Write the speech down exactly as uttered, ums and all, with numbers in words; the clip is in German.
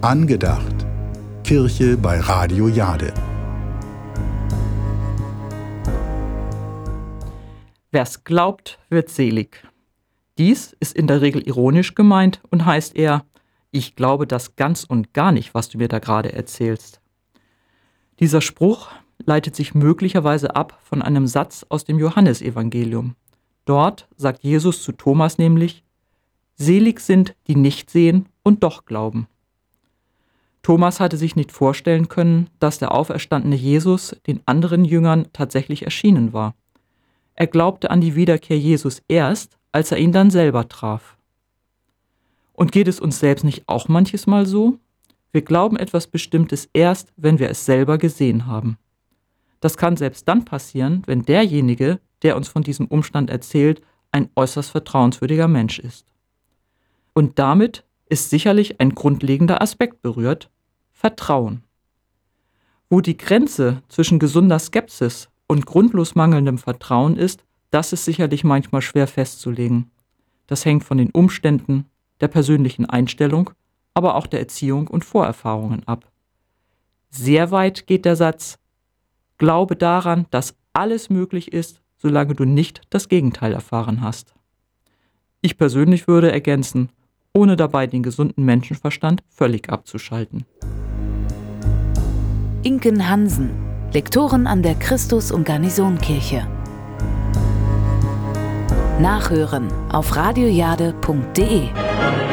Angedacht. Kirche bei Radio Jade. Wer's glaubt, wird selig. Dies ist in der Regel ironisch gemeint und heißt eher, ich glaube das ganz und gar nicht, was du mir da gerade erzählst. Dieser Spruch leitet sich möglicherweise ab von einem Satz aus dem Johannesevangelium. Dort sagt Jesus zu Thomas nämlich, selig sind, die nicht sehen und doch glauben. Thomas hatte sich nicht vorstellen können, dass der auferstandene Jesus den anderen Jüngern tatsächlich erschienen war. Er glaubte an die Wiederkehr Jesus erst, als er ihn dann selber traf. Und geht es uns selbst nicht auch manches Mal so? Wir glauben etwas Bestimmtes erst, wenn wir es selber gesehen haben. Das kann selbst dann passieren, wenn derjenige, der uns von diesem Umstand erzählt, ein äußerst vertrauenswürdiger Mensch ist. Und damit ist sicherlich ein grundlegender Aspekt berührt: Vertrauen. Wo die Grenze zwischen gesunder Skepsis und grundlos mangelndem Vertrauen ist, das ist sicherlich manchmal schwer festzulegen. Das hängt von den Umständen, der persönlichen Einstellung, aber auch der Erziehung und Vorerfahrungen ab. Sehr weit geht der Satz: Glaube daran, dass alles möglich ist, solange du nicht das Gegenteil erfahren hast. Ich persönlich würde ergänzen, ohne dabei den gesunden Menschenverstand völlig abzuschalten. Inken Hansen, Lektorin an der Christus- und Garnisonkirche. Nachhören auf radiojade punkt de.